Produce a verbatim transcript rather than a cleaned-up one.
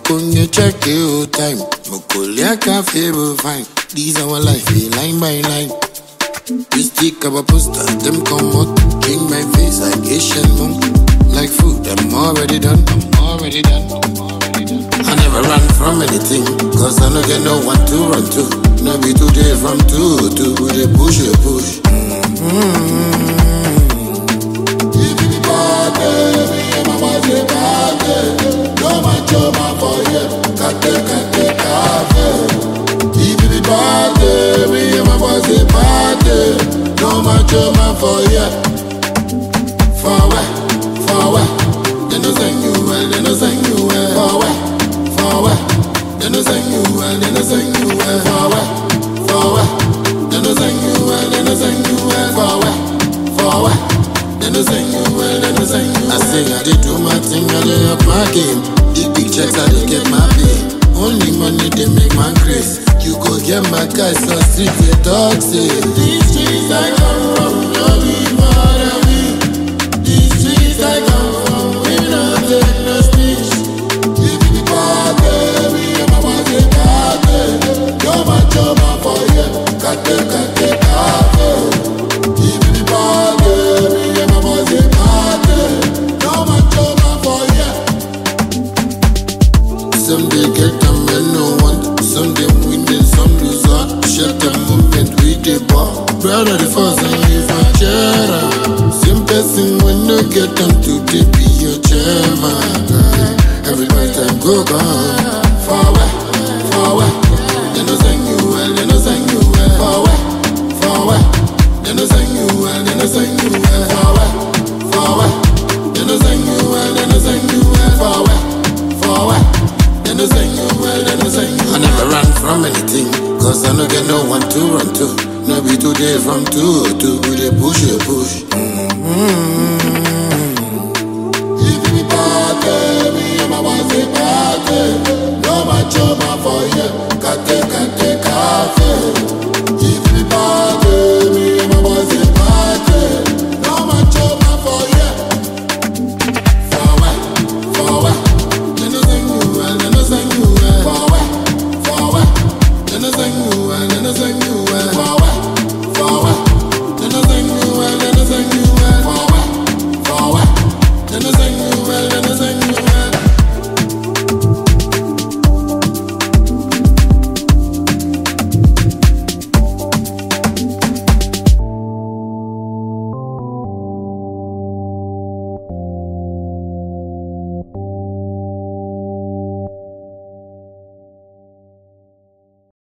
Makunye check your time. Mukulia cafe will fine. These are our life, we line by line. We stick up a poster, them come out. King my face like Asian monk. Like food, I'm already done. I'm already done. I'm already done. I never run from anything, cause I don't get no one to run to. No be today from two to we dey push it push. Mm-hmm. No macho man for you, kate kate kave. If it bad, me and my boys say bad. No macho man for you. For where, for where? They no sing you well, they no sing you well. For where, for where? They no sing you well, they no sing you well. For where, for where? They no sing you well, they no sing you well. For where, for where? They no sing you well, they no sing you well. I say I did do my thing, I lay up my game. The big checks I dey get my pay. Only money they make my grace. You go get my guys on street, they talk say these streets I come from, no be bother me. These streets I come from, we no take no speech. If you bad, me and my boys say bad. Yo my job for you, kate kate kate. If you bad, me and my boys say bad. Yo my job for you. Some they get them and no one. Some they win and some lose out. Shut the movement with the ball. Brother the first and leave my chair. Same person when no get them to they be your chairman. Every night time go gone. Far away, far away. They no sing you well, they no sing you well. Far away, far away. They no sing you well, they no sing you well. Far away, far away. They no sing you well, they no sing you well. Far away, far away. They no sing you well, they no sing you well. I never run from anything, cause I no get no one to run to. No be today from two to we dey push it push.